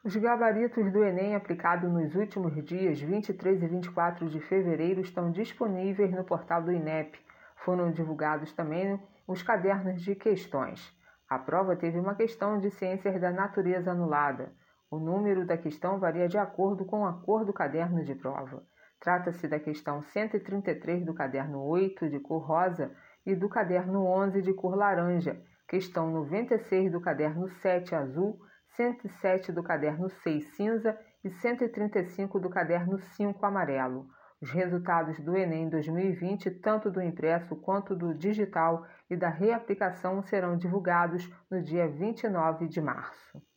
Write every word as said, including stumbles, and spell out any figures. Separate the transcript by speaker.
Speaker 1: Os gabaritos do Enem aplicado nos últimos dias vinte e três e vinte e quatro de fevereiro estão disponíveis no portal do INEP. Foram divulgados também os cadernos de questões. A prova teve uma questão de ciências da natureza anulada. O número da questão varia de acordo com a cor do caderno de prova. Trata-se da questão cento e trinta e três do caderno oito, de cor rosa, e do caderno onze, de cor laranja, questão noventa e seis do caderno sete, azul, cento e sete do caderno seis, cinza e cento e trinta e cinco do caderno cinco, amarelo. Os resultados do Enem dois mil e vinte, tanto do impresso quanto do digital e da reaplicação, serão divulgados no dia vinte e nove de março.